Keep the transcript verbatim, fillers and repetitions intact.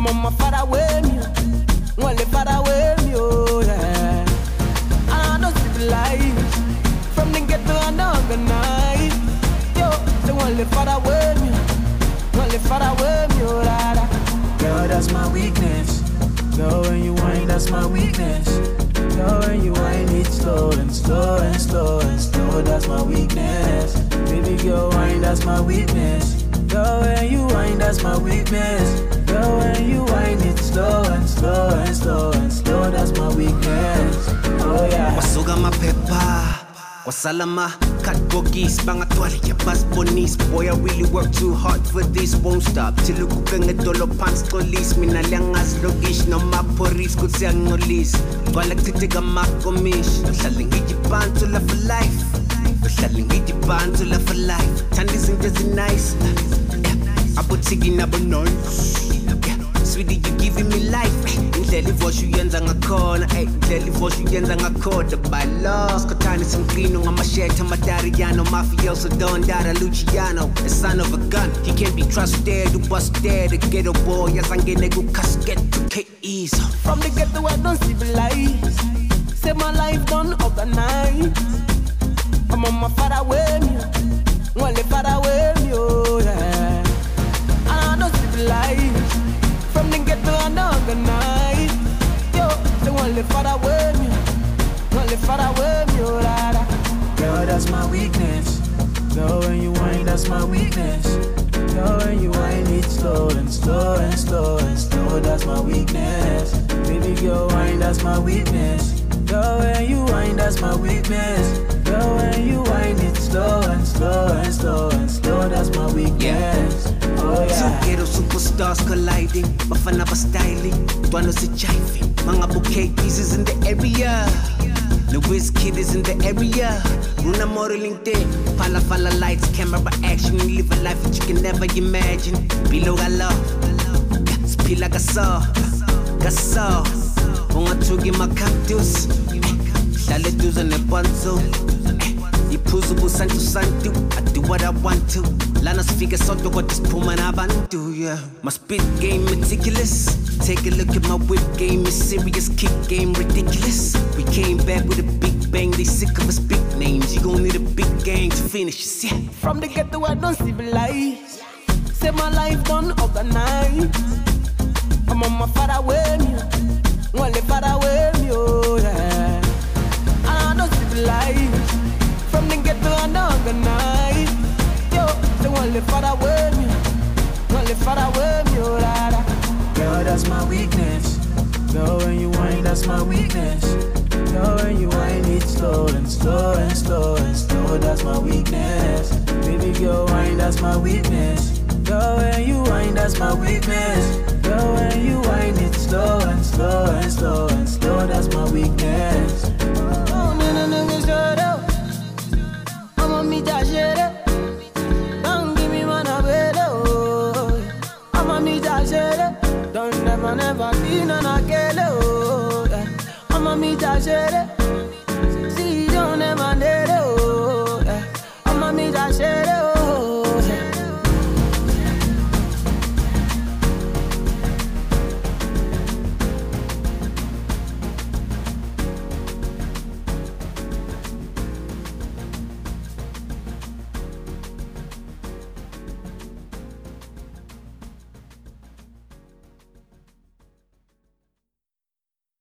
I'm on my far away, me. Only far away, me, oh yeah. I don't see the light from the ghetto and organize. Yo, so only far away, me. Only far away, me, oh la la. Girl, that's my weakness. Girl, when you whine, that's my weakness. Girl, when you whine it slow and slow and slow and slow, that's my weakness. Baby girl, whine, that's my weakness. Girl, when you whine, that's my weakness. Girl, when you whine it slow and slow and slow and slow, that's my weakness. Oh yeah. Wasuga mapepa, wasalama, cut boogies, bangatwali, bas bonis. Boy, I really work too hard for this, won't stop. Till you cook a dolo pants police. Minalangas logish, no maporis, could say nolis. Galactica macomish, selling it ban to love for life. Selling it ban to love for life. Tandy's in just nice. I put taking up a noise. Sweetie, you giving me life. Indlela ivosho uyenza ngakhona, ey, indlela ivosho uyenza ngakhoda. By law, Skotani Sankrino, ngamashete Madariano, mafioso Don Dada Luciano, the son of a gun. He can't be trusted, you busted, the ghetto boy, yasangene ku casket to K E's. From the ghetto I don't civilize. Say my life done overnight. I'm on my far away, me. Only far away, me, oh yeah. I don't civilize. From the ghetto and organize. Yo, so only far away, me. Only far away, me, oh la la. Girl, that's my weakness. Girl, when you whine, that's my weakness. Girl, when you whine it slow and slow and slow and slow, that's my weakness. Baby girl, whine, that's my weakness. Girl, when you whine, that's my weakness. Girl, when you whine it slow and slow and slow and slow, that's my weakness. Oh yeah. Two ghetto superstars colliding, Bafana ba styling, Tuano si jiving. Mga bouquet pieces in the area. The Wizkid is in the area. Runa modeling day, Pala Fala lights, camera action. We live a life that you can never imagine. Below I love, Spila Gasol, Gasol. Unga tugi ma cactus, Lale duza ne bonzo. Ipuzu busantu santu, I do what I want to. Lanas figure soto what this puma na bantu, yeah. My spit game meticulous. Take a look at my whip game, it's serious, kick game ridiculous. We came back with a big bang, they sick of us big names. You gon' need a big gang to finish this, yeah. From the ghetto I don't civilize. Say my life done overnight. I'm on my far away, me. Only far away, me, oh yeah. I don't civilize. From the ghetto and organize. Yo, so only far away, me. Only far away, me, oh la la. Girl, that's my weakness. Girl, when you whine, that's my weakness. Girl, when you whine it slow and slow and slow and slow, that's my weakness. Baby girl, whine, that's my weakness. Girl, when you whine, that's my weakness. Girl, when you whine it slow and slow and slow and slow, that's my weakness. Oh, no, no, no, no, shut up. I'm on me, that shit up. Don't give me one of it, oh. I'm on me, that shit up. Don't never, never be none of it, oh. I'm on me, that shit up.